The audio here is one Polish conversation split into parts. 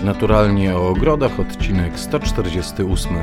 Naturalnie o ogrodach, odcinek 148.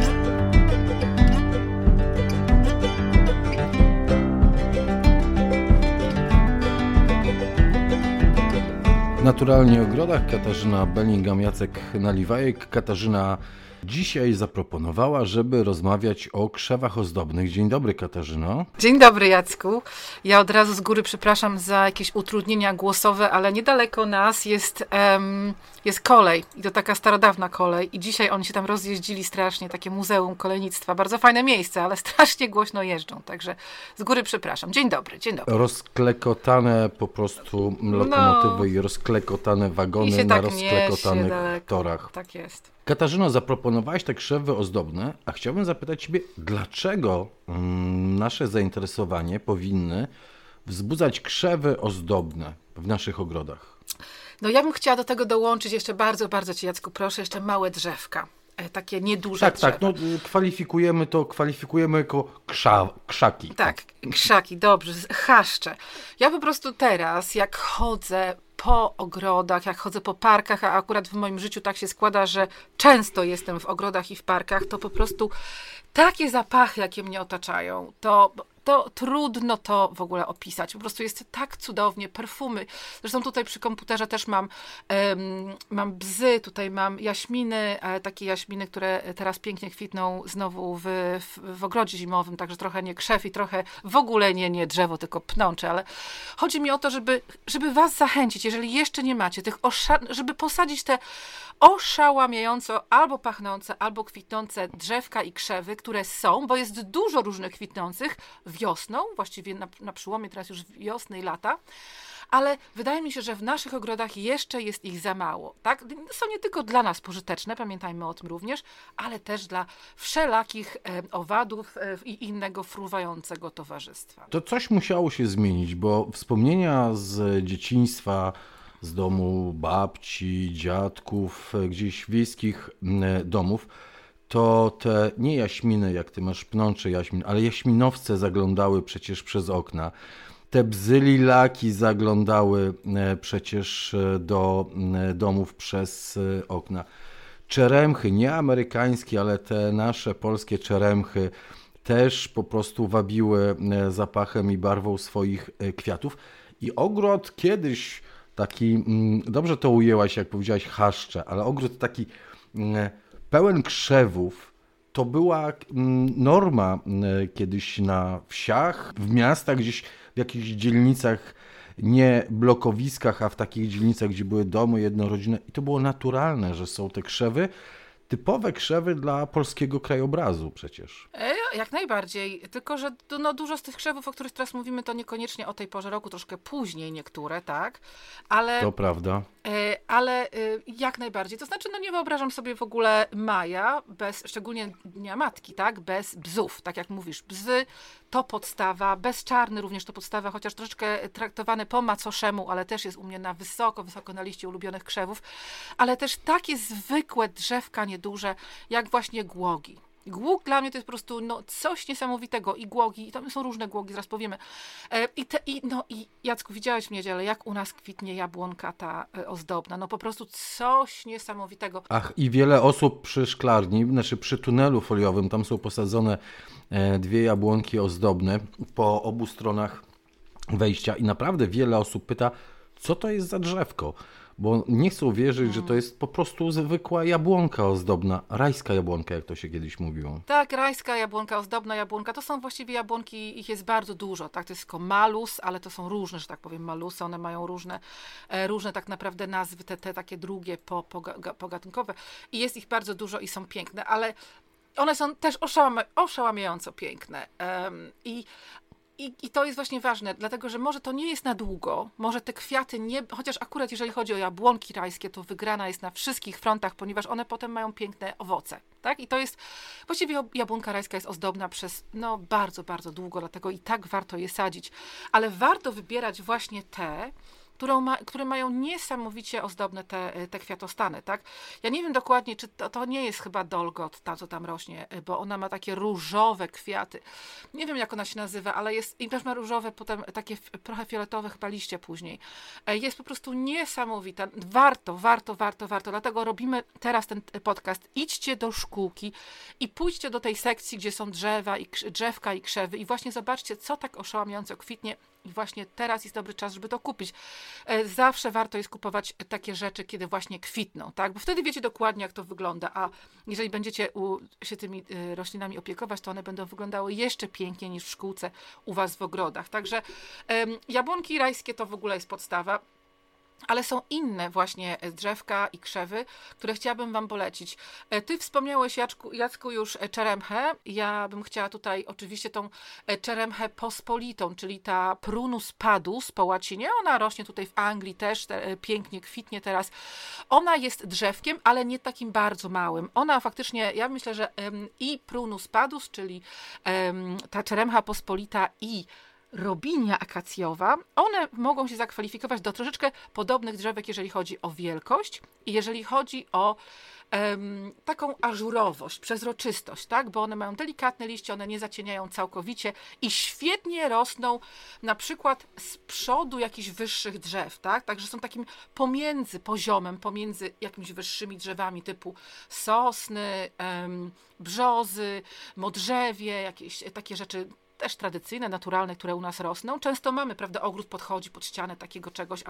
Naturalnie o ogrodach, Katarzyna Bellingham, Jacek Naliwajek. Katarzyna dzisiaj zaproponowała, żeby rozmawiać o krzewach ozdobnych. Dzień dobry, Katarzyno. Dzień dobry, Jacku. Ja od razu z góry przepraszam za jakieś utrudnienia głosowe, ale niedaleko nas jest kolej. I to taka starodawna kolej. I dzisiaj oni się tam rozjeździli strasznie, takie muzeum kolejnictwa. Bardzo fajne miejsce, ale strasznie głośno jeżdżą. Także z góry przepraszam. Dzień dobry, dzień dobry. Rozklekotane po prostu lokomotywy i rozklekotane wagony na rozklekotanych torach. Tak jest. Katarzyno, zaproponowałaś te krzewy ozdobne, a chciałbym zapytać Ciebie, dlaczego nasze zainteresowanie powinny wzbudzać krzewy ozdobne w naszych ogrodach? No ja bym chciała do tego dołączyć jeszcze bardzo, bardzo Cię, Jacku, proszę, jeszcze małe drzewka. Takie nieduże drzewa. Tak, no kwalifikujemy jako krzaki. Tak, krzaki, dobrze, chaszcze. Ja po prostu teraz, jak chodzę po ogrodach, jak chodzę po parkach, a akurat w moim życiu tak się składa, że często jestem w ogrodach i w parkach, to po prostu takie zapachy, jakie mnie otaczają, to trudno to w ogóle opisać. Po prostu jest tak cudownie, perfumy. Zresztą tutaj przy komputerze też mam bzy, tutaj mam jaśminy, takie jaśminy, które teraz pięknie kwitną znowu w ogrodzie zimowym, także trochę nie krzew i trochę w ogóle nie drzewo, tylko pnącze, ale chodzi mi o to, żeby was zachęcić, jeżeli jeszcze nie macie tych, żeby posadzić te oszałamiająco albo pachnące, albo kwitnące drzewka i krzewy, które są, bo jest dużo różnych kwitnących wiosną, właściwie na przełomie teraz już wiosny i lata, ale wydaje mi się, że w naszych ogrodach jeszcze jest ich za mało. Tak? Są nie tylko dla nas pożyteczne, pamiętajmy o tym również, ale też dla wszelakich owadów i innego fruwającego towarzystwa. To coś musiało się zmienić, bo wspomnienia z dzieciństwa, z domu babci, dziadków, gdzieś wiejskich domów, to te nie jaśminy, jak ty masz pnącze jaśmin, ale jaśminowce zaglądały przecież przez okna. Te bzylilaki zaglądały przecież do domów przez okna. Czeremchy, nie amerykańskie, ale te nasze polskie czeremchy też po prostu wabiły zapachem i barwą swoich kwiatów. I ogród kiedyś taki, dobrze to ujęłaś, jak powiedziałaś, chaszcze, ale ogród taki pełen krzewów, to była norma kiedyś na wsiach, w miastach, gdzieś w jakichś dzielnicach, nie blokowiskach, a w takich dzielnicach, gdzie były domy jednorodzinne. I to było naturalne, że są te krzewy, typowe krzewy dla polskiego krajobrazu przecież. Jak najbardziej, tylko że dużo z tych krzewów, o których teraz mówimy, to niekoniecznie o tej porze roku, troszkę później niektóre, tak? Ale, to prawda. Ale jak najbardziej. To znaczy, nie wyobrażam sobie w ogóle maja, szczególnie Dnia Matki, tak? Bez bzów, tak jak mówisz. Bzy to podstawa, bez czarny również to podstawa, chociaż troszeczkę traktowane po macoszemu, ale też jest u mnie wysoko na liście ulubionych krzewów, ale też takie zwykłe drzewka nieduże, jak właśnie głogi. Głóg dla mnie to jest po prostu coś niesamowitego. I głogi, i tam są różne głogi, zaraz powiemy. I Jacku, widziałeś w niedzielę, jak u nas kwitnie jabłonka ta ozdobna. Po prostu coś niesamowitego. Ach, i wiele osób przy szklarni, przy tunelu foliowym, tam są posadzone 2 jabłonki ozdobne po obu stronach wejścia i naprawdę wiele osób pyta, co to jest za drzewko? Bo nie chcą wierzyć, że to jest po prostu zwykła jabłonka ozdobna, rajska jabłonka, jak to się kiedyś mówiło. Tak, rajska jabłonka, ozdobna jabłonka, to są właściwie jabłonki, ich jest bardzo dużo, tak, to jest tylko malus, ale to są różne, że tak powiem, malusy, one mają różne tak naprawdę nazwy, te takie drugie pogatunkowe i jest ich bardzo dużo i są piękne, ale one są też oszałamiająco piękne I to jest właśnie ważne, dlatego że może to nie jest na długo, może te kwiaty nie, chociaż akurat jeżeli chodzi o jabłonki rajskie, to wygrana jest na wszystkich frontach, ponieważ one potem mają piękne owoce, tak? I to jest, właściwie jabłonka rajska jest ozdobna przez bardzo, bardzo długo, dlatego i tak warto je sadzić, ale warto wybierać właśnie te, które mają niesamowicie ozdobne te kwiatostany, tak? Ja nie wiem dokładnie, czy to nie jest chyba Dolgot, ta co tam rośnie, bo ona ma takie różowe kwiaty. Nie wiem, jak ona się nazywa, ale jest, i też ma różowe, potem takie trochę fioletowe chyba liście później. Jest po prostu niesamowita. Warto. Dlatego robimy teraz ten podcast. Idźcie do szkółki i pójdźcie do tej sekcji, gdzie są drzewka i krzewy i właśnie zobaczcie, co tak oszałamiająco kwitnie. I właśnie teraz jest dobry czas, żeby to kupić. Zawsze warto jest kupować takie rzeczy, kiedy właśnie kwitną, tak? Bo wtedy wiecie dokładnie, jak to wygląda, a jeżeli będziecie się tymi roślinami opiekować, to one będą wyglądały jeszcze piękniej niż w szkółce u was w ogrodach. Także jabłonki rajskie to w ogóle jest podstawa. Ale są inne właśnie drzewka i krzewy, które chciałabym wam polecić. Ty wspomniałeś, Jacku, już czeremchę. Ja bym chciała tutaj oczywiście tą czeremchę pospolitą, czyli ta Prunus padus po łacinie. Ona rośnie tutaj w Anglii też, pięknie kwitnie teraz. Ona jest drzewkiem, ale nie takim bardzo małym. Ona faktycznie, ja myślę, że i Prunus padus, czyli ta czeremcha pospolita i robinia akacjowa, one mogą się zakwalifikować do troszeczkę podobnych drzewek, jeżeli chodzi o wielkość i jeżeli chodzi o taką ażurowość, przezroczystość, tak? Bo one mają delikatne liście, one nie zacieniają całkowicie i świetnie rosną na przykład z przodu jakichś wyższych drzew, tak? Także są takim poziomem, pomiędzy jakimiś wyższymi drzewami typu sosny, brzozy, modrzewie, jakieś takie rzeczy też tradycyjne, naturalne, które u nas rosną. Często mamy, prawda, ogród podchodzi pod ścianę takiego czegoś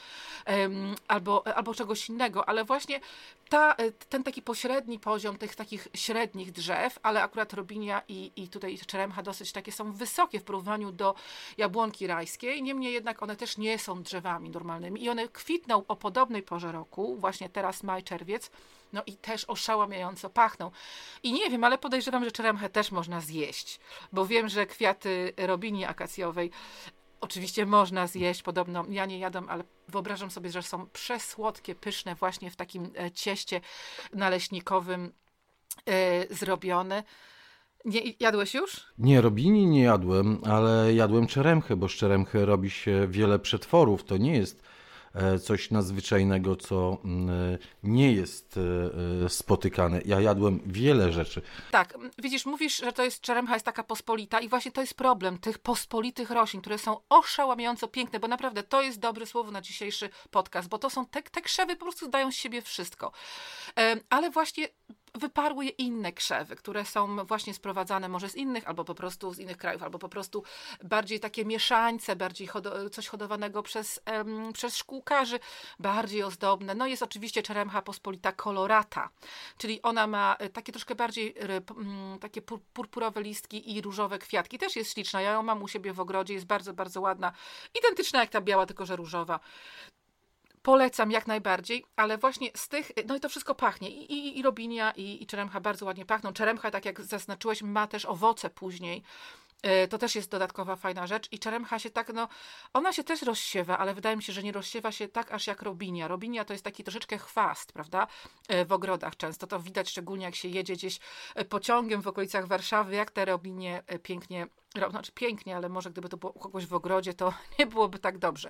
albo czegoś innego, ale właśnie ten taki pośredni poziom tych takich średnich drzew, ale akurat robinia i tutaj czeremcha dosyć takie są wysokie w porównaniu do jabłonki rajskiej, niemniej jednak one też nie są drzewami normalnymi i one kwitną o podobnej porze roku, właśnie teraz maj, czerwiec, no i też oszałamiająco pachną. I nie wiem, ale podejrzewam, że czeremchę też można zjeść, bo wiem, że kwiaty robinii akacjowej oczywiście można zjeść, podobno ja nie jadam, ale wyobrażam sobie, że są przesłodkie, pyszne właśnie w takim cieście naleśnikowym zrobione. Nie, jadłeś już? Nie, robini nie jadłem, ale jadłem czeremchę, bo z czeremchy robi się wiele przetworów. To nie jest coś nadzwyczajnego, co nie jest spotykane. Ja jadłem wiele rzeczy. Tak, widzisz, mówisz, że to jest czeremcha jest taka pospolita i właśnie to jest problem tych pospolitych roślin, które są oszałamiająco piękne, bo naprawdę to jest dobre słowo na dzisiejszy podcast, bo to są te krzewy po prostu dają z siebie wszystko. Ale właśnie wyparły je inne krzewy, które są właśnie sprowadzane może z innych, albo po prostu z innych krajów, albo po prostu bardziej takie mieszańce, bardziej coś hodowanego przez szkółkarzy, bardziej ozdobne. No jest oczywiście czeremcha pospolita colorata, czyli ona ma takie troszkę bardziej takie purpurowe listki i różowe kwiatki. Też jest śliczna, ja ją mam u siebie w ogrodzie, jest bardzo, bardzo ładna. Identyczna jak ta biała, tylko że różowa. Polecam jak najbardziej, ale właśnie z tych, no i to wszystko pachnie. I robinia, i czeremcha bardzo ładnie pachną. Czeremcha, tak jak zaznaczyłeś, ma też owoce później. To też jest dodatkowa fajna rzecz. I czeremcha się tak, no, ona się też rozsiewa, ale wydaje mi się, że nie rozsiewa się tak aż jak robinia. Robinia to jest taki troszeczkę chwast, prawda? W ogrodach często. To widać szczególnie jak się jedzie gdzieś pociągiem w okolicach Warszawy, jak te robinie pięknie, znaczy pięknie, ale może gdyby to było u kogoś w ogrodzie, to nie byłoby tak dobrze.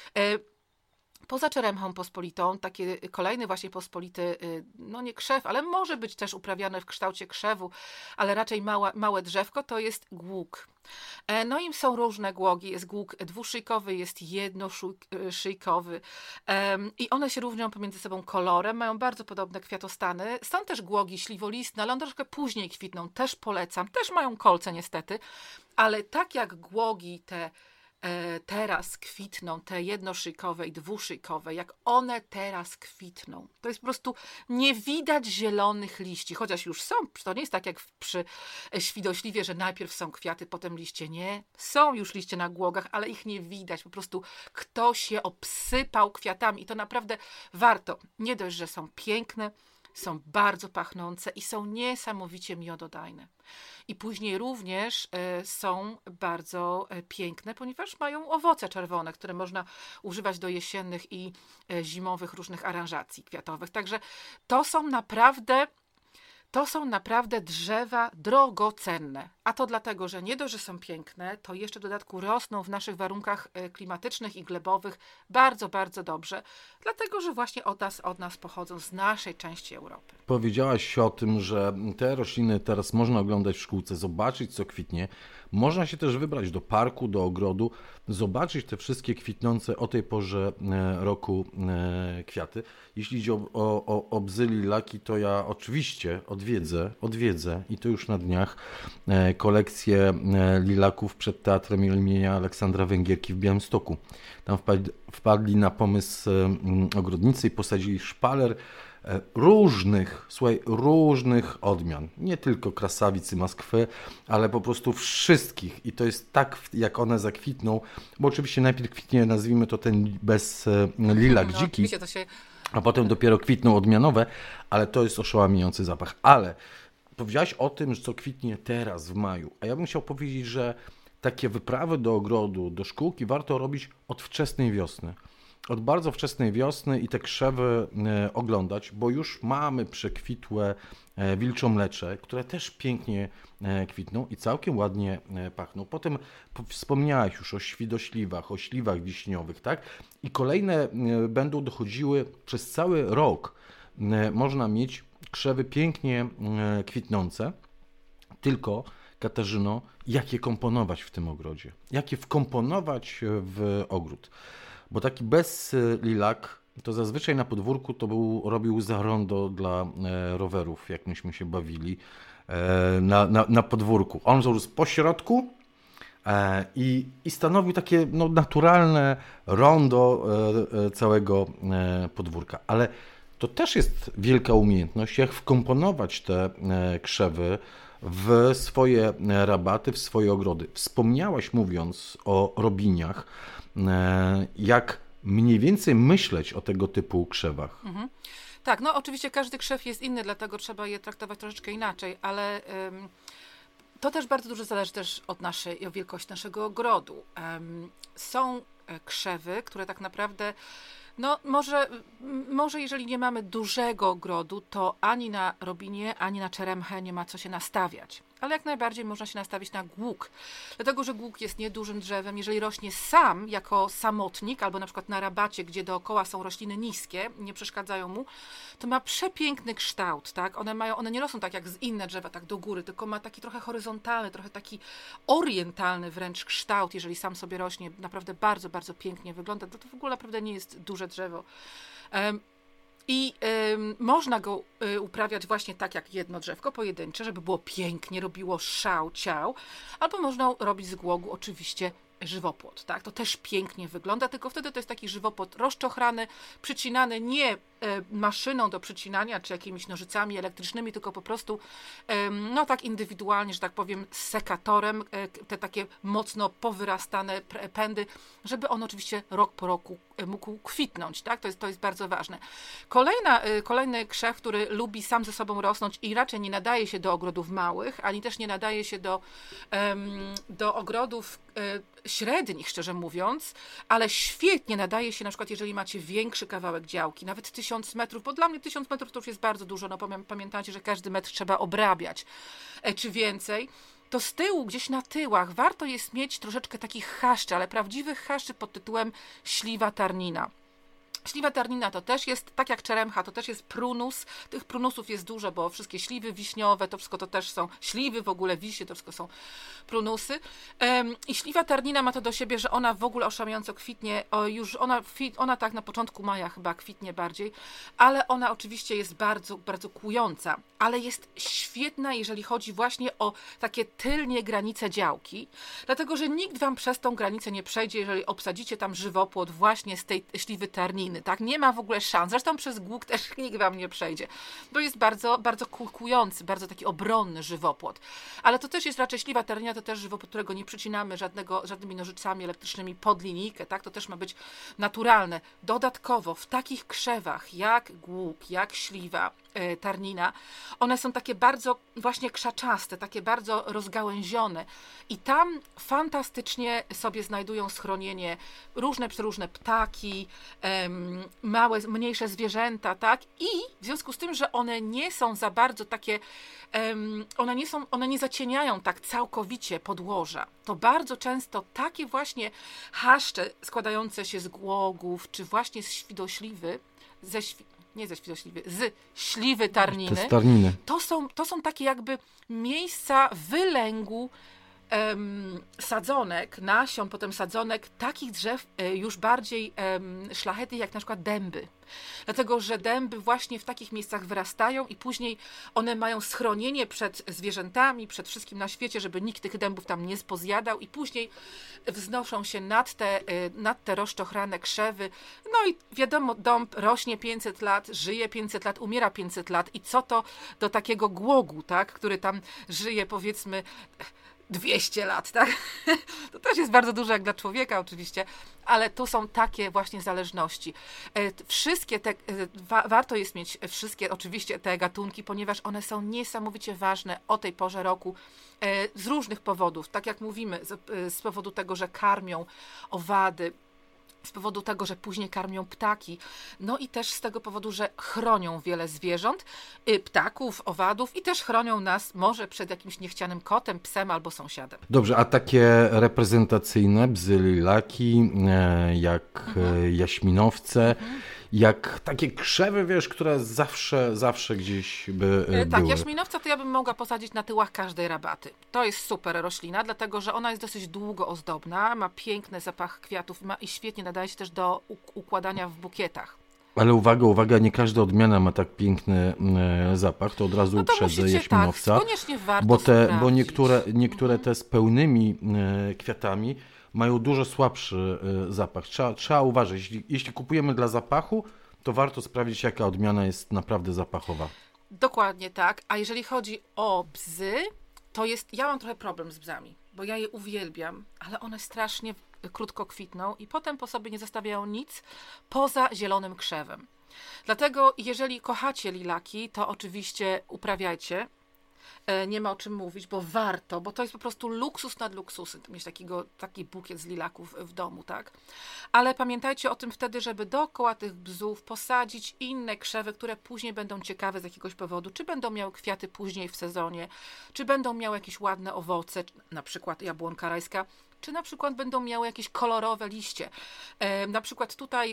Poza czeremchą pospolitą, taki kolejny właśnie pospolity, no nie krzew, ale może być też uprawiane w kształcie krzewu, ale raczej małe drzewko, to jest głóg. No i są różne głogi, jest głóg dwuszyjkowy, jest jednoszyjkowy i one się różnią pomiędzy sobą kolorem, mają bardzo podobne kwiatostany. Są też głogi śliwolistne, ale one troszkę później kwitną, też polecam, też mają kolce niestety, ale tak jak głogi te teraz kwitną, te jednoszyjkowe i dwuszyjkowe, jak one teraz kwitną. To jest po prostu nie widać zielonych liści, chociaż już są, to nie jest tak jak przy świdośliwie, że najpierw są kwiaty, potem liście. Nie, są już liście na głogach, ale ich nie widać, po prostu ktoś je obsypał kwiatami i to naprawdę warto. Nie dość, że są piękne, są bardzo pachnące i są niesamowicie miododajne. I później również są bardzo piękne, ponieważ mają owoce czerwone, które można używać do jesiennych i zimowych różnych aranżacji kwiatowych. Także to są naprawdę To są naprawdę drzewa drogocenne. A to dlatego, że nie dość, że są piękne, to jeszcze w dodatku rosną w naszych warunkach klimatycznych i glebowych bardzo, bardzo dobrze. Dlatego, że właśnie od nas pochodzą, z naszej części Europy. Powiedziałaś o tym, że te rośliny teraz można oglądać w szkółce, zobaczyć, co kwitnie. Można się też wybrać do parku, do ogrodu, zobaczyć te wszystkie kwitnące o tej porze roku kwiaty. Jeśli chodzi o bzy, lilaki, to ja oczywiście odwiedzę i to już na dniach kolekcję lilaków przed Teatrem imienia Aleksandra Węgierki w Białymstoku. Tam wpadli na pomysł ogrodnicy i posadzili szpaler różnych odmian. Nie tylko krasawic i Moskwy, ale po prostu wszystkich. I to jest tak, jak one zakwitną, bo oczywiście najpierw kwitnie, nazwijmy to ten bez lilak dziki, a potem dopiero kwitną odmianowe, ale to jest oszałamiający zapach. Ale powiedziałaś o tym, że co kwitnie teraz w maju, a ja bym chciał powiedzieć, że takie wyprawy do ogrodu, do szkółki warto robić od wczesnej wiosny. Od bardzo wczesnej wiosny i te krzewy oglądać, bo już mamy przekwitłe wilczomlecze, które też pięknie kwitną i całkiem ładnie pachną. Potem wspomniałaś już o świdośliwach, o śliwach wiśniowych, tak? I kolejne będą dochodziły przez cały rok. Można mieć krzewy pięknie kwitnące, tylko Katarzyno, jak je komponować w tym ogrodzie? Jak je wkomponować w ogród? Bo taki bez lilak to zazwyczaj na podwórku robił za rondo dla rowerów, jak myśmy się bawili na podwórku. On rósł po środku i stanowił takie naturalne rondo całego podwórka. Ale to też jest wielka umiejętność, jak wkomponować te krzewy w swoje rabaty, w swoje ogrody. Wspomniałaś, mówiąc o robiniach, jak mniej więcej myśleć o tego typu krzewach. Mhm. Tak, no oczywiście każdy krzew jest inny, dlatego trzeba je traktować troszeczkę inaczej, ale to też bardzo dużo zależy też od wielkości naszego ogrodu. Są krzewy, które tak naprawdę może jeżeli nie mamy dużego ogrodu, to ani na robinie, ani na czeremchę nie ma co się nastawiać. Ale jak najbardziej można się nastawić na głuk. Dlatego, że głuk jest niedużym drzewem. Jeżeli rośnie sam, jako samotnik, albo na przykład na rabacie, gdzie dookoła są rośliny niskie, nie przeszkadzają mu, to ma przepiękny kształt, tak? One nie rosną tak jak z inne drzewa, tak do góry, tylko ma taki trochę horyzontalny, trochę taki orientalny wręcz kształt, jeżeli sam sobie rośnie. Naprawdę bardzo, bardzo pięknie wygląda. To w ogóle naprawdę nie jest duże drzewo. I można go uprawiać właśnie tak jak jedno drzewko pojedyncze, żeby było pięknie, robiło szał, ciał, albo można robić z głogu oczywiście żywopłot, tak? To też pięknie wygląda, tylko wtedy to jest taki żywopłot rozczochrany, przycinany nie maszyną do przycinania, czy jakimiś nożycami elektrycznymi, tylko po prostu tak indywidualnie, że tak powiem, z sekatorem, te takie mocno powyrastane pędy, żeby on oczywiście rok po roku mógł kwitnąć, tak? To jest bardzo ważne. Kolejny krzew, który lubi sam ze sobą rosnąć i raczej nie nadaje się do ogrodów małych, ani też nie nadaje się do ogrodów średnich, szczerze mówiąc, ale świetnie nadaje się na przykład, jeżeli macie większy kawałek działki, nawet 1000 metrów, bo dla mnie 1000 metrów to już jest bardzo dużo, pamiętajcie, że każdy metr trzeba obrabiać, czy więcej, to z tyłu, gdzieś na tyłach, warto jest mieć troszeczkę takich chaszczy, ale prawdziwych chaszczy pod tytułem śliwa tarnina. Śliwa tarnina to też jest, tak jak czeremcha, to też jest prunus. Tych prunusów jest dużo, bo wszystkie śliwy wiśniowe, to wszystko to też są śliwy, w ogóle wiśnie, to wszystko są prunusy. I śliwa tarnina ma to do siebie, że ona w ogóle oszałamiająco kwitnie, ona tak na początku maja chyba kwitnie bardziej, ale ona oczywiście jest bardzo, bardzo kłująca, ale jest świetna, jeżeli chodzi właśnie o takie tylnie granice działki, dlatego, że nikt wam przez tą granicę nie przejdzie, jeżeli obsadzicie tam żywopłot właśnie z tej śliwy tarniny. Tak? Nie ma w ogóle szans. Zresztą przez głuk też nikt wam nie przejdzie. To jest bardzo, bardzo kulkujący, bardzo taki obronny żywopłot. Ale to też jest raczej śliwa tarnina, to też żywopłot, którego nie przycinamy żadnymi nożycami elektrycznymi pod linijkę. Tak? To też ma być naturalne. Dodatkowo w takich krzewach jak głuk, jak śliwa, tarnina, one są takie bardzo właśnie krzaczaste, takie bardzo rozgałęzione i tam fantastycznie sobie znajdują schronienie różne ptaki, małe, mniejsze zwierzęta, tak? I w związku z tym, że one nie są za bardzo takie, one nie zacieniają tak całkowicie podłoża, to bardzo często takie właśnie chaszcze składające się z głogów, czy właśnie z świdośliwy, z śliwy tarniny. To są takie jakby miejsca wylęgu sadzonek, nasion, potem sadzonek takich drzew już bardziej szlachetnych, jak na przykład dęby. Dlatego, że dęby właśnie w takich miejscach wyrastają i później one mają schronienie przed zwierzętami, przed wszystkim na świecie, żeby nikt tych dębów tam nie pozjadał i później wznoszą się nad te rozczochrane krzewy. No i wiadomo, dąb rośnie 500 lat, żyje 500 lat, umiera 500 lat i co to do takiego głogu, tak, który tam żyje powiedzmy 200 lat, tak? To też jest bardzo dużo jak dla człowieka oczywiście, ale tu są takie właśnie zależności. Wszystkie te, warto jest mieć wszystkie oczywiście te gatunki, ponieważ one są niesamowicie ważne o tej porze roku z różnych powodów. Tak jak mówimy, z powodu tego, że karmią owady, z powodu tego, że później karmią ptaki, no i też z tego powodu, że chronią wiele zwierząt, ptaków, owadów i też chronią nas może przed jakimś niechcianym kotem, psem albo sąsiadem. Dobrze, a takie reprezentacyjne bzy lilaki, jak jaśminowce, jak takie krzewy, wiesz, które zawsze gdzieś były. Tak, jaśminowca to ja bym mogła posadzić na tyłach każdej rabaty. To jest super roślina, dlatego że ona jest dosyć długo ozdobna, ma piękny zapach kwiatów i świetnie nadaje się też do układania w bukietach. Ale uwaga, nie każda odmiana ma tak piękny zapach, to od razu uprzedzę jaśminowca. Tak, koniecznie warto bo niektóre te z pełnymi kwiatami mają dużo słabszy zapach. Trzeba uważać. Jeśli kupujemy dla zapachu, to warto sprawdzić, jaka odmiana jest naprawdę zapachowa. Dokładnie tak. A jeżeli chodzi o bzy, to ja mam trochę problem z bzami, bo ja je uwielbiam, ale one strasznie krótko kwitną i potem po sobie nie zostawiają nic poza zielonym krzewem. Dlatego jeżeli kochacie lilaki, to oczywiście uprawiajcie. Nie ma o czym mówić, bo warto, bo to jest po prostu luksus nad luksusem, mieć taki bukiet z lilaków w domu, tak? Ale pamiętajcie o tym wtedy, żeby dookoła tych bzów posadzić inne krzewy, które później będą ciekawe z jakiegoś powodu, czy będą miały kwiaty później w sezonie, czy będą miały jakieś ładne owoce, na przykład jabłonka rajska, czy na przykład będą miały jakieś kolorowe liście. Na przykład tutaj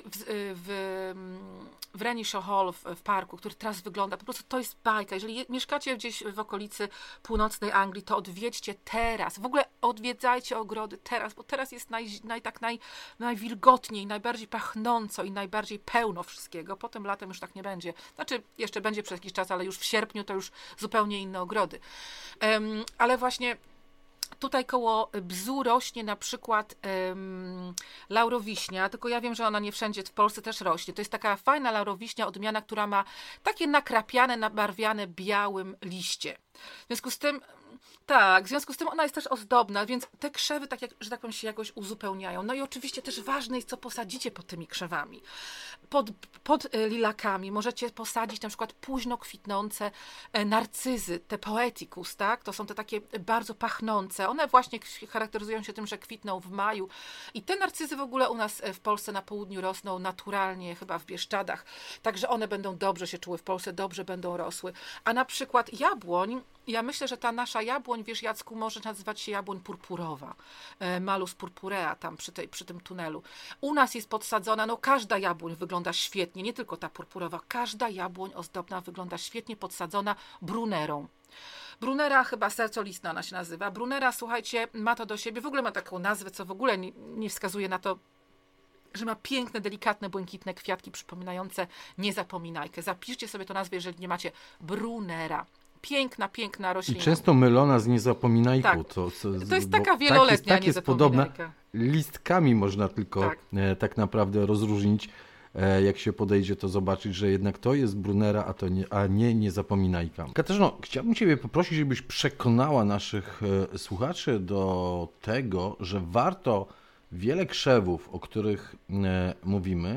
w Renishaw Hall w parku, który teraz wygląda, po prostu to jest bajka. Jeżeli mieszkacie gdzieś w okolicy północnej Anglii, to odwiedźcie teraz. W ogóle odwiedzajcie ogrody teraz, bo teraz jest najwilgotniej, najbardziej pachnąco i najbardziej pełno wszystkiego. Potem latem już tak nie będzie. Znaczy, jeszcze będzie przez jakiś czas, ale już w sierpniu to już zupełnie inne ogrody. Ale właśnie tutaj koło bzu rośnie na przykład laurowiśnia, tylko ja wiem, że ona nie wszędzie w Polsce też rośnie. To jest taka fajna laurowiśnia, odmiana, która ma takie nakrapiane, nabarwiane białym liście. W związku z tym ona jest też ozdobna, więc te krzewy, że tak powiem, się jakoś uzupełniają. No i oczywiście też ważne jest, co posadzicie pod tymi krzewami. Pod lilakami możecie posadzić na przykład późno kwitnące narcyzy, te poeticus, tak? To są te takie bardzo pachnące. One właśnie charakteryzują się tym, że kwitną w maju. I te narcyzy w ogóle u nas w Polsce na południu rosną naturalnie, chyba w Bieszczadach. Także one będą dobrze się czuły w Polsce, dobrze będą rosły. A na przykład jabłoń, ja myślę, że ta nasza jabłoń, wiesz Jacku, może nazywać się jabłoń purpurowa. Malus purpurea tam przy tym tunelu. U nas jest podsadzona, no każda jabłoń wygląda świetnie, nie tylko ta purpurowa. Każda jabłoń ozdobna wygląda świetnie podsadzona brunerą. Brunera chyba sercolistna ona się nazywa. Brunera, słuchajcie, ma to do siebie, w ogóle ma taką nazwę, co w ogóle nie wskazuje na to, że ma piękne, delikatne, błękitne kwiatki przypominające niezapominajkę. Zapiszcie sobie to nazwę, jeżeli nie macie. Brunera. Piękna roślina. I często mylona z niezapominajką. Tak. To jest taka wieloletnia tak jest podobna. Listkami można tylko tak naprawdę rozróżnić. Jak się podejdzie, to zobaczyć, że jednak to jest brunera, a nie niezapominajka. Katarzyno, chciałbym Ciebie poprosić, żebyś przekonała naszych słuchaczy do tego, że warto wiele krzewów, o których mówimy,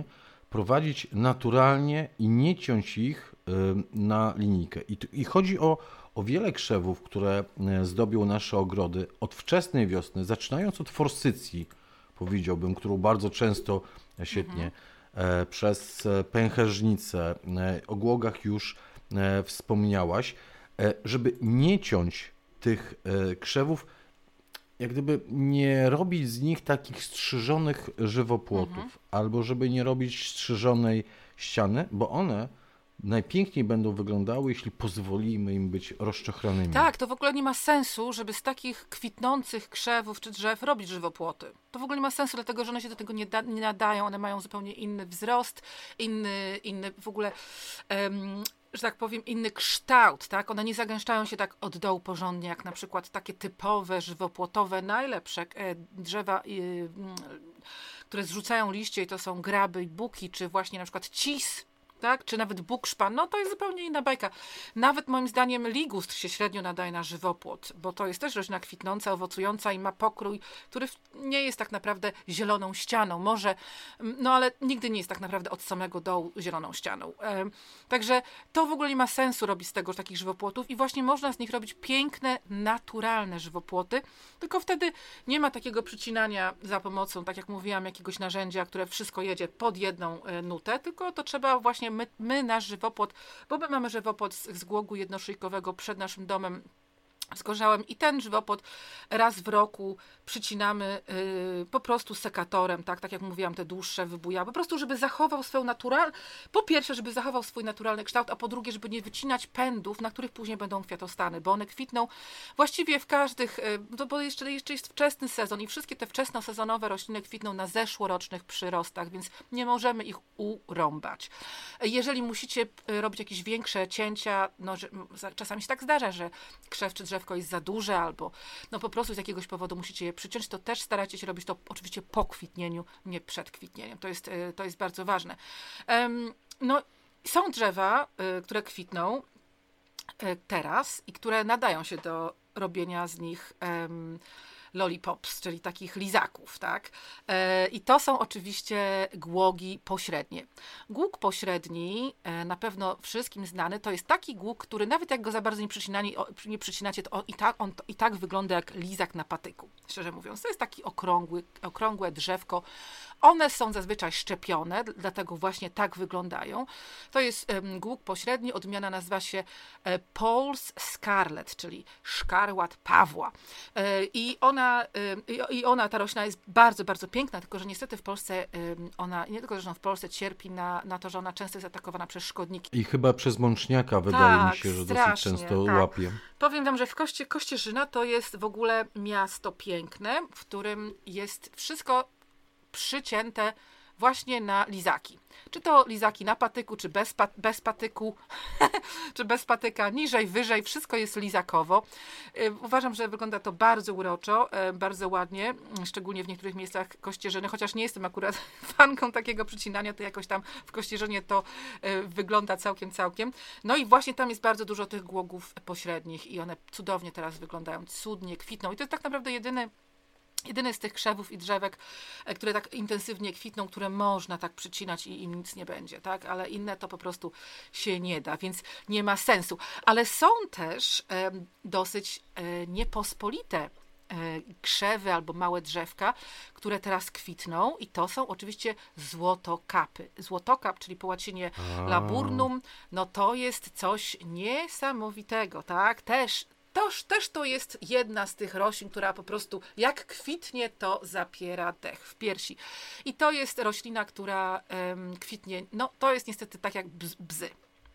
prowadzić naturalnie i nie ciąć ich na linijkę. I chodzi o wiele krzewów, które zdobią nasze ogrody od wczesnej wiosny, zaczynając od forsycji, powiedziałbym, którą bardzo często świetnie, przez pęcherzycę, o głogach już wspomniałaś, żeby nie ciąć tych krzewów, jak gdyby nie robić z nich takich strzyżonych żywopłotów, albo żeby nie robić strzyżonej ściany, bo one najpiękniej będą wyglądały, jeśli pozwolimy im być rozczochranymi. Tak, to w ogóle nie ma sensu, żeby z takich kwitnących krzewów czy drzew robić żywopłoty. To w ogóle nie ma sensu, dlatego że one się do tego nie nadają, one mają zupełnie inny wzrost, inny w ogóle... że tak powiem, inny kształt, tak? One nie zagęszczają się tak od dołu porządnie, jak na przykład takie typowe, żywopłotowe, najlepsze drzewa, które zrzucają liście i to są graby i buki, czy właśnie na przykład cis, tak? Czy nawet buk szpan, no to jest zupełnie inna bajka. Nawet moim zdaniem ligustr się średnio nadaje na żywopłot, bo to jest też roślina kwitnąca, owocująca i ma pokrój, który nie jest tak naprawdę zieloną ścianą. Może, no ale nigdy nie jest tak naprawdę od samego dołu zieloną ścianą. Także to w ogóle nie ma sensu robić z tego takich żywopłotów i właśnie można z nich robić piękne, naturalne żywopłoty, tylko wtedy nie ma takiego przycinania za pomocą, tak jak mówiłam, jakiegoś narzędzia, które wszystko jedzie pod jedną nutę, tylko to trzeba właśnie my nasz żywopłot, bo my mamy żywopłot z głogu jednoszyjkowego przed naszym domem zgorzałem i ten żywopłot raz w roku przycinamy po prostu sekatorem, tak jak mówiłam, te dłuższe wybujały, po prostu, żeby zachował swoją po pierwsze, żeby zachował swój naturalny kształt, a po drugie, żeby nie wycinać pędów, na których później będą kwiatostany, bo one kwitną właściwie w każdych, bo jeszcze jest wczesny sezon i wszystkie te wczesnosezonowe rośliny kwitną na zeszłorocznych przyrostach, więc nie możemy ich urąbać. Jeżeli musicie robić jakieś większe cięcia, no, czasami się tak zdarza, że krzew czy drzewko jest za duże albo no po prostu z jakiegoś powodu musicie je przyciąć, to też starajcie się robić to oczywiście po kwitnieniu, nie przed kwitnieniem. To jest bardzo ważne. No, są drzewa, które kwitną teraz i które nadają się do robienia z nich lollipops, czyli takich lizaków, tak? I to są oczywiście głogi pośrednie. Głóg pośredni, na pewno wszystkim znany, to jest taki głóg, który nawet jak go za bardzo nie przycinacie, to on i tak wygląda jak lizak na patyku, szczerze mówiąc. To jest taki okrągłe drzewko. One są zazwyczaj szczepione, dlatego właśnie tak wyglądają. To jest głóg pośredni, odmiana nazywa się Paul's Scarlet, czyli szkarłat Pawła. Ta roślina jest bardzo, bardzo piękna, tylko że niestety w Polsce ona, nie tylko zresztą w Polsce, cierpi na to, że ona często jest atakowana przez szkodniki. I chyba przez mączniaka wydaje mi się, że strasznie, dosyć często tak. łapie. Powiem wam, że w Kościerzyna to jest w ogóle miasto piękne, w którym jest wszystko przycięte właśnie na lizaki. Czy to lizaki na patyku, czy bez patyku, czy bez patyka, niżej, wyżej, wszystko jest lizakowo. Uważam, że wygląda to bardzo uroczo, bardzo ładnie, szczególnie w niektórych miejscach Kościerzyny, chociaż nie jestem akurat fanką takiego przycinania, to jakoś tam w Kościerzynie to wygląda całkiem. No i właśnie tam jest bardzo dużo tych głogów pośrednich i one cudownie teraz wyglądają, cudnie kwitną i to jest tak naprawdę jedyny z tych krzewów i drzewek, które tak intensywnie kwitną, które można tak przycinać i im nic nie będzie, tak? Ale inne to po prostu się nie da, więc nie ma sensu. Ale są też dosyć niepospolite krzewy albo małe drzewka, które teraz kwitną i to są oczywiście złotokapy. Złotokap, czyli po łacinie laburnum, no to jest coś niesamowitego, tak? Też to jest jedna z tych roślin, która po prostu jak kwitnie, to zapiera dech w piersi. I to jest roślina, która kwitnie, no to jest niestety tak jak bzy,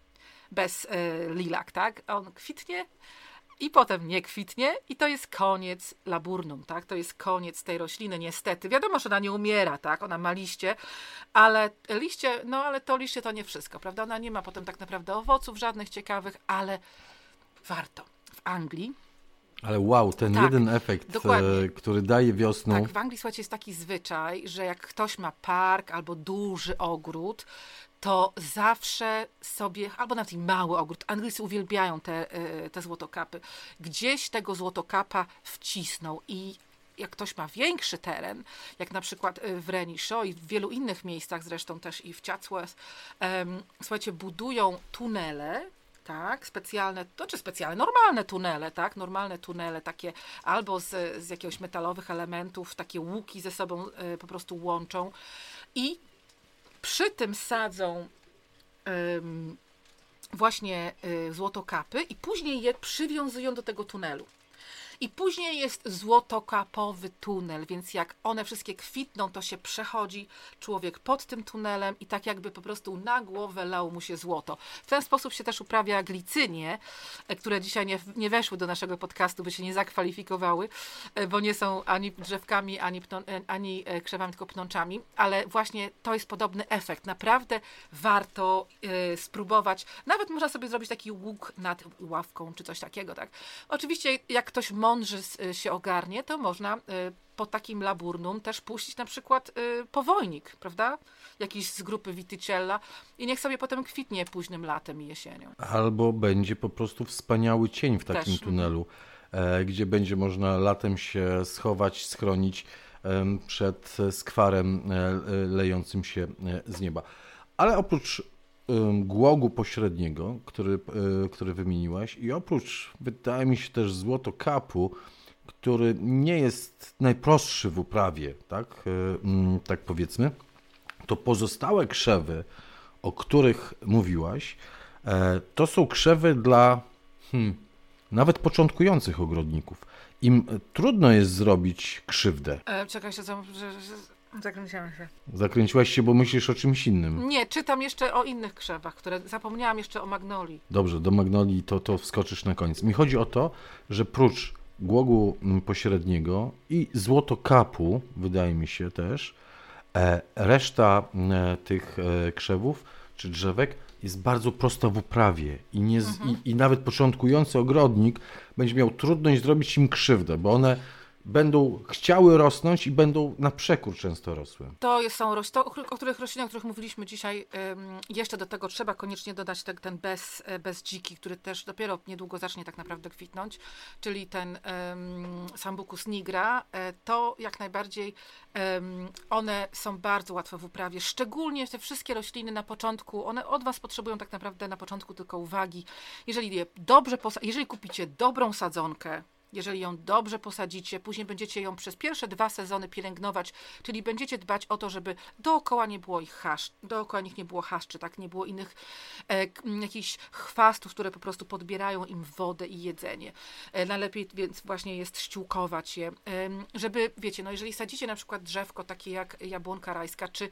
bez lilak, tak? On kwitnie i potem nie kwitnie i to jest koniec laburnum, tak? To jest koniec tej rośliny, niestety. Wiadomo, że ona nie umiera, tak? Ona ma liście, ale to liście to nie wszystko, prawda? Ona nie ma potem tak naprawdę owoców żadnych ciekawych, ale warto. W Anglii. Ale wow, ten jeden efekt, który daje wiosną. Tak, w Anglii, słuchajcie, jest taki zwyczaj, że jak ktoś ma park albo duży ogród, to zawsze sobie, albo nawet i mały ogród, Anglicy uwielbiają te złotokapy, gdzieś tego złotokapa wcisną i jak ktoś ma większy teren, jak na przykład w Renishaw i w wielu innych miejscach, zresztą też i w Chatsworth, słuchajcie, budują tunele, tak, specjalne, normalne tunele, tak, normalne tunele takie albo z jakiegoś metalowych elementów, takie łuki ze sobą po prostu łączą i przy tym sadzą właśnie złotokapy i później je przywiązują do tego tunelu. I później jest złotokapowy tunel, więc jak one wszystkie kwitną, to się przechodzi człowiek pod tym tunelem i tak jakby po prostu na głowę lało mu się złoto. W ten sposób się też uprawia glicynie, które dzisiaj nie weszły do naszego podcastu, by się nie zakwalifikowały, bo nie są ani drzewkami, ani krzewami, tylko pnączami, ale właśnie to jest podobny efekt. Naprawdę warto spróbować. Nawet można sobie zrobić taki łuk nad ławką, czy coś takiego, tak. Oczywiście, jak ktoś mądrze się ogarnie, to można po takim laburnum też puścić na przykład powojnik, prawda? Jakiś z grupy Viticella i niech sobie potem kwitnie późnym latem i jesienią. Albo będzie po prostu wspaniały cień w takim tunelu, gdzie będzie można latem się schować, schronić przed skwarem lejącym się z nieba. Ale oprócz głogu pośredniego, który wymieniłaś i oprócz, wydaje mi się, też złotokapu, który nie jest najprostszy w uprawie, tak powiedzmy, to pozostałe krzewy, o których mówiłaś, to są krzewy dla nawet początkujących ogrodników. Im trudno jest zrobić krzywdę. Czekaj się, zakręciłam się. Zakręciłaś się, bo myślisz o czymś innym. Nie, czytam jeszcze o innych krzewach, które zapomniałam jeszcze o magnolii. Dobrze, do magnolii to wskoczysz na koniec. Mi chodzi o to, że prócz głogu pośredniego i złotokapu, wydaje mi się też, reszta tych krzewów czy drzewek jest bardzo prosta w uprawie i nawet początkujący ogrodnik będzie miał trudność zrobić im krzywdę, bo one będą chciały rosnąć i będą na przekór często rosły. To są o których roślinach, o których mówiliśmy dzisiaj. Jeszcze do tego trzeba koniecznie dodać ten bez dziki, który też dopiero niedługo zacznie tak naprawdę kwitnąć, czyli ten Sambucus nigra. To jak najbardziej one są bardzo łatwe w uprawie, szczególnie te wszystkie rośliny na początku, one od was potrzebują tak naprawdę na początku tylko uwagi. Jeżeli kupicie dobrą sadzonkę, jeżeli ją dobrze posadzicie, później będziecie ją przez pierwsze 2 sezony pielęgnować, czyli będziecie dbać o to, żeby dookoła nie było dookoła nich nie było chaszczy, tak, nie było innych jakichś chwastów, które po prostu podbierają im wodę i jedzenie. Najlepiej więc właśnie jest ściółkować je, żeby, wiecie, no jeżeli sadzicie na przykład drzewko takie jak jabłonka rajska, czy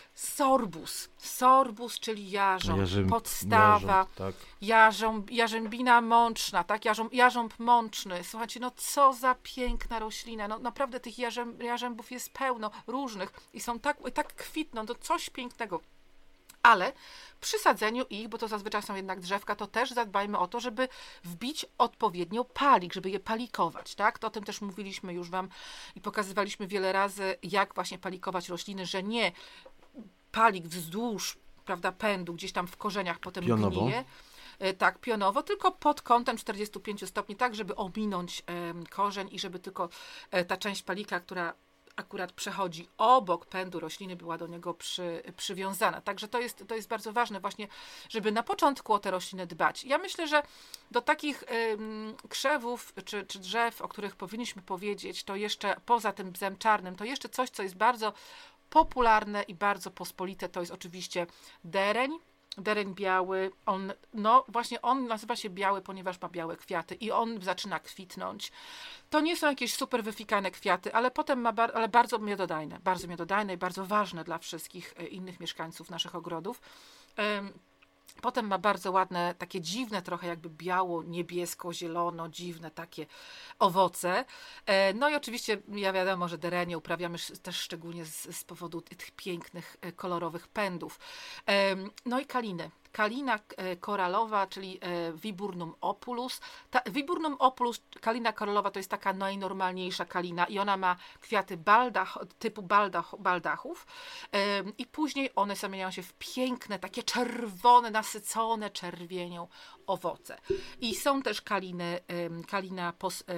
sorbus, czyli podstawa, tak. Jarzębina mączna, tak, jarząb mączny. Słuchajcie, no co za piękna roślina, no naprawdę tych jarzębów jest pełno różnych i są tak kwitną, to coś pięknego. Ale przy sadzeniu ich, bo to zazwyczaj są jednak drzewka, to też zadbajmy o to, żeby wbić odpowiednio palik, żeby je palikować, tak? To o tym też mówiliśmy już wam i pokazywaliśmy wiele razy, jak właśnie palikować rośliny, że nie palik wzdłuż, prawda, pędu, gdzieś tam w korzeniach potem gnije. Tak, pionowo, tylko pod kątem 45 stopni, tak, żeby ominąć korzeń i żeby tylko ta część palika, która akurat przechodzi obok pędu rośliny, była do niego przywiązana. Także to jest bardzo ważne właśnie, żeby na początku o te rośliny dbać. Ja myślę, że do takich krzewów czy drzew, o których powinniśmy powiedzieć, to jeszcze poza tym bzem czarnym, to jeszcze coś, co jest bardzo popularne i bardzo pospolite, to jest oczywiście dereń. Dereń biały, on nazywa się biały, ponieważ ma białe kwiaty i on zaczyna kwitnąć. To nie są jakieś super wyfikane kwiaty, ale potem bardzo miododajne i bardzo ważne dla wszystkich innych mieszkańców naszych ogrodów. Potem ma bardzo ładne, takie dziwne, trochę jakby biało, niebiesko, zielono, dziwne takie owoce. No i oczywiście, ja wiadomo, że derenie uprawiamy też szczególnie z powodu tych pięknych, kolorowych pędów. No i kaliny. kalina koralowa, czyli Viburnum opulus. Viburnum opulus, kalina koralowa, to jest taka najnormalniejsza kalina i ona ma kwiaty typu baldachów i później one zamieniają się w piękne, takie czerwone, nasycone czerwienią owoce. I są też kalina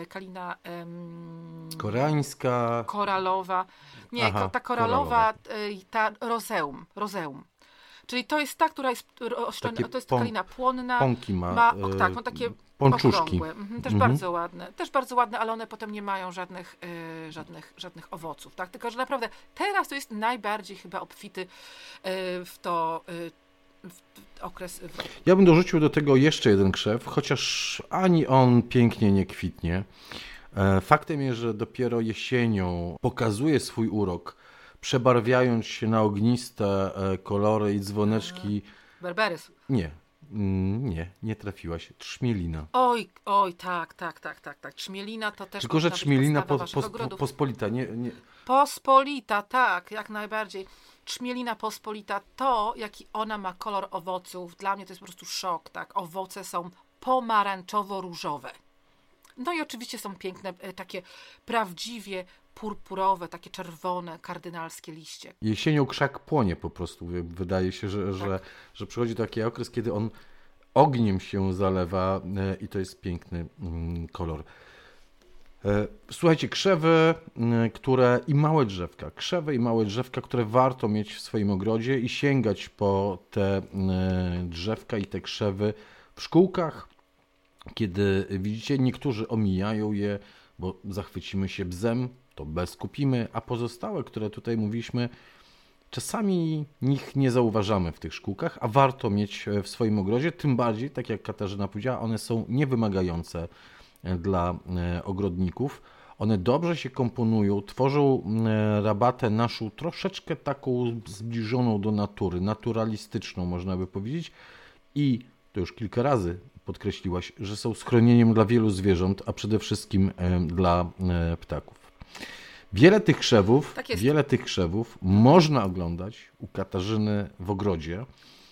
koreańska, koralowa. Nie, Aha, ta koralowa, ta rozeum. Czyli to jest ta, która jest Takie to jest kalina płonna. pąki ma takie pączuszki. okrągłe. Też bardzo ładne. Też bardzo ładne, ale one potem nie mają żadnych owoców. Tak? Tylko, że naprawdę teraz to jest najbardziej chyba obfity w okres. Ja bym dorzucił do tego jeszcze jeden krzew, chociaż ani on pięknie nie kwitnie. Faktem jest, że dopiero jesienią pokazuje swój urok, przebarwiając się na ogniste kolory i dzwoneczki. Berberys. Nie trafiłaś. Trzmielina. Oj, tak. Trzmielina to też. Tylko, że trzmielina ogrodów. pospolita, nie. Pospolita, tak, jak najbardziej. Trzmielina pospolita, to jaki ona ma kolor owoców, dla mnie to jest po prostu szok, tak. Owoce są pomarańczowo-różowe. No i oczywiście są piękne, takie prawdziwie purpurowe, takie czerwone, kardynalskie liście. Jesienią krzak płonie po prostu. Wydaje się, że przychodzi taki okres, kiedy on ogniem się zalewa i to jest piękny kolor. Słuchajcie, krzewy i małe drzewka, które warto mieć w swoim ogrodzie i sięgać po te drzewka i te krzewy w szkółkach, kiedy widzicie, niektórzy omijają je, bo zachwycimy się bzem, to bez kupimy, a pozostałe, które tutaj mówiliśmy, czasami ich nie zauważamy w tych szkółkach, a warto mieć w swoim ogrodzie, tym bardziej, tak jak Katarzyna powiedziała, one są niewymagające dla ogrodników. One dobrze się komponują, tworzą rabatę naszą troszeczkę taką zbliżoną do natury, naturalistyczną można by powiedzieć i to już kilka razy podkreśliłaś, że są schronieniem dla wielu zwierząt, a przede wszystkim dla ptaków. Wiele tych krzewów można oglądać u Katarzyny w ogrodzie,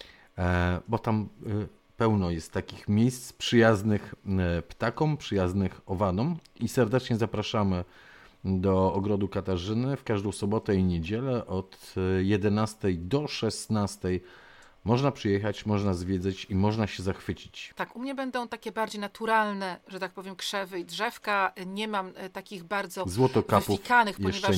bo tam pełno jest takich miejsc przyjaznych ptakom, przyjaznych owadom i serdecznie zapraszamy do ogrodu Katarzyny w każdą sobotę i niedzielę od 11 do 16. Można przyjechać, można zwiedzać i można się zachwycić. Tak, u mnie będą takie bardziej naturalne, że tak powiem, krzewy i drzewka. Nie mam takich bardzo wyfikanych, ponieważ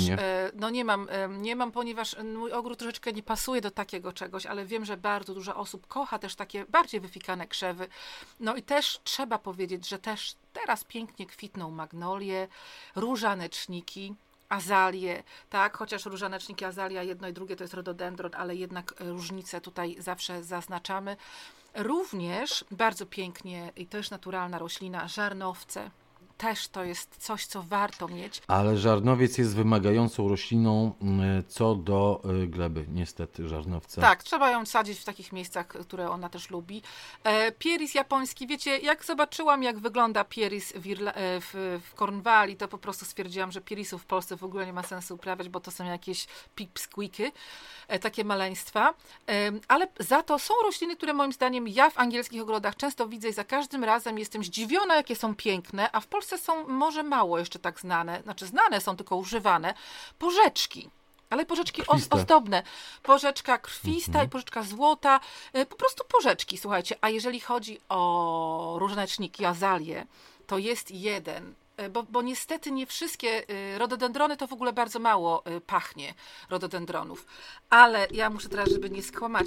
nie mam, ponieważ mój ogród troszeczkę nie pasuje do takiego czegoś, ale wiem, że bardzo dużo osób kocha też takie bardziej wyfikane krzewy. No i też trzeba powiedzieć, że też teraz pięknie kwitną magnolie, różaneczniki, azalie, tak, chociaż różaneczniki, azalia, jedno i drugie to jest rododendron, ale jednak różnice tutaj zawsze zaznaczamy. Również bardzo pięknie i też naturalna roślina, żarnowce. Też to jest coś, co warto mieć. Ale żarnowiec jest wymagającą rośliną co do gleby, niestety, żarnowce. Tak, trzeba ją sadzić w takich miejscach, które ona też lubi. Pieris japoński, wiecie, jak zobaczyłam, jak wygląda pieris w Cornwalli, to po prostu stwierdziłam, że pierisów w Polsce w ogóle nie ma sensu uprawiać, bo to są jakieś pipsqueaky, takie maleństwa. Ale za to są rośliny, które moim zdaniem ja w angielskich ogrodach często widzę i za każdym razem jestem zdziwiona, jakie są piękne, a w Polsce są może mało jeszcze tak znane, znaczy znane są, tylko używane, porzeczki. Ale porzeczki ozdobne. Porzeczka krwista i porzeczka złota. Po prostu porzeczki, słuchajcie. A jeżeli chodzi o różaneczniki, azalie, to jest jeden. Bo niestety nie wszystkie rododendrony to w ogóle bardzo mało pachnie rododendronów. Ale ja muszę teraz, żeby nie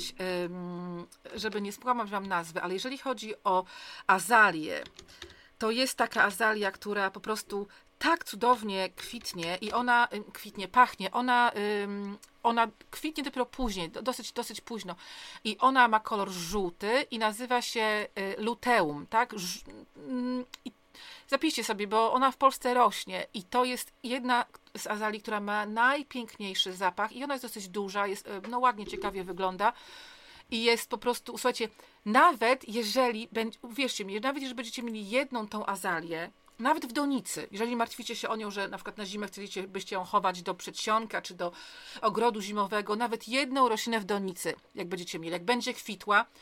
skłamać wam nazwy, ale jeżeli chodzi o azalię, to jest taka azalia, która po prostu tak cudownie kwitnie i ona pachnie, ona kwitnie dopiero później, dosyć późno i ona ma kolor żółty i nazywa się luteum, tak? I zapiszcie sobie, bo ona w Polsce rośnie i to jest jedna z azalii, która ma najpiękniejszy zapach i ona jest dosyć duża, jest, ładnie, ciekawie wygląda. I jest po prostu, słuchajcie, nawet jeżeli jeżeli będziecie mieli jedną tą azalię, nawet w donicy, jeżeli martwicie się o nią, że na przykład na zimę byście ją chować do przedsionka czy do ogrodu zimowego, nawet jedną roślinę w donicy, jak będziecie mieli, jak będzie kwitła,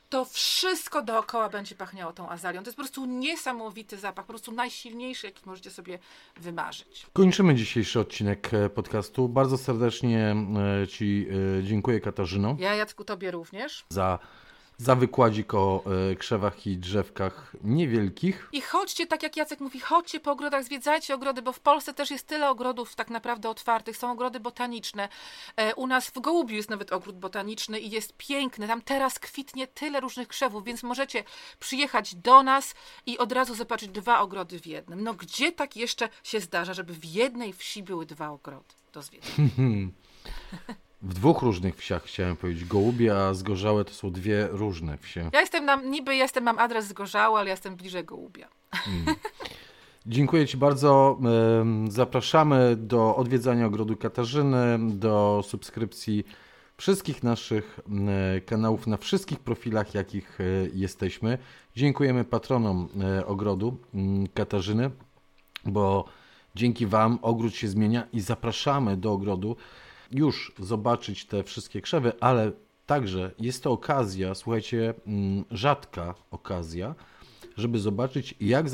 to wszystko dookoła będzie pachniało tą azalią. To jest po prostu niesamowity zapach, po prostu najsilniejszy, jaki możecie sobie wymarzyć. Kończymy dzisiejszy odcinek podcastu. Bardzo serdecznie Ci dziękuję, Katarzyno. Ja, Jacku, Tobie również. Za wykładzik o krzewach i drzewkach niewielkich. I chodźcie, tak jak Jacek mówi, chodźcie po ogrodach, zwiedzajcie ogrody, bo w Polsce też jest tyle ogrodów tak naprawdę otwartych. Są ogrody botaniczne. U nas w Gołubiu jest nawet ogród botaniczny i jest piękny. Tam teraz kwitnie tyle różnych krzewów, więc możecie przyjechać do nas i od razu zobaczyć 2 ogrody w jednym. No gdzie tak jeszcze się zdarza, żeby w jednej wsi były 2 ogrody do zwiedzania? W 2 różnych wsiach chciałem powiedzieć. Gołubie, a Zgorzałe to są 2 różne wsie. Mam adres Zgorzały, ale jestem bliżej Gołubia. Dziękuję Ci bardzo. Zapraszamy do odwiedzania ogrodu Katarzyny, do subskrypcji wszystkich naszych kanałów na wszystkich profilach, jakich jesteśmy. Dziękujemy patronom ogrodu Katarzyny, bo dzięki Wam ogród się zmienia i zapraszamy do ogrodu już zobaczyć te wszystkie krzewy, ale także jest to okazja, słuchajcie, rzadka okazja, żeby zobaczyć, jak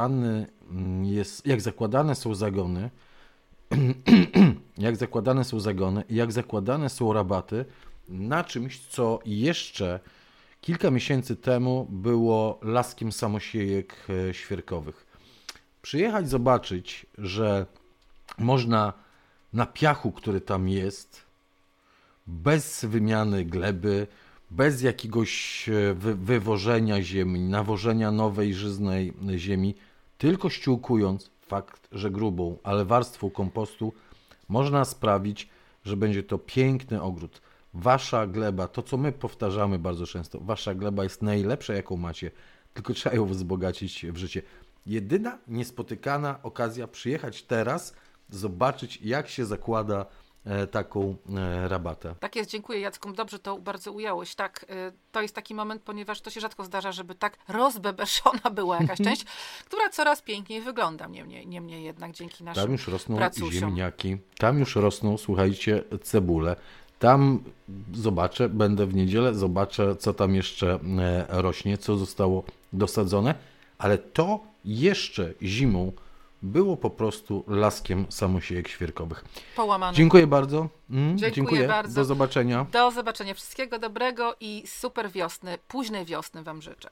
zakładane są zagony, jak zakładane są rabaty na czymś, co jeszcze kilka miesięcy temu było laskiem samosiejek świerkowych. Przyjechać, zobaczyć, że można na piachu, który tam jest, bez wymiany gleby, bez jakiegoś wywożenia ziemi, nawożenia nowej, żyznej ziemi, tylko ściółkując, fakt, że grubą, ale warstwą kompostu, można sprawić, że będzie to piękny ogród. Wasza gleba, to co my powtarzamy bardzo często, wasza gleba jest najlepsza, jaką macie, tylko trzeba ją wzbogacić w życie. Jedyna niespotykana okazja przyjechać teraz, zobaczyć, jak się zakłada taką rabatę. Tak jest, dziękuję Jacku, dobrze to bardzo ująłeś. Tak, to jest taki moment, ponieważ to się rzadko zdarza, żeby tak rozbebeszona była jakaś część, która coraz piękniej wygląda. Niemniej jednak dzięki naszym Tam już rosną pracusiom. ziemniaki, tam już rosną, słuchajcie, cebule. Tam będę w niedzielę, zobaczę, co tam jeszcze rośnie, co zostało dosadzone, ale to jeszcze zimą było po prostu laskiem samosiejek świerkowych. Połamane. Dziękuję bardzo. Dziękuję bardzo. Do zobaczenia. Do zobaczenia. Wszystkiego dobrego i super wiosny, późnej wiosny Wam życzę.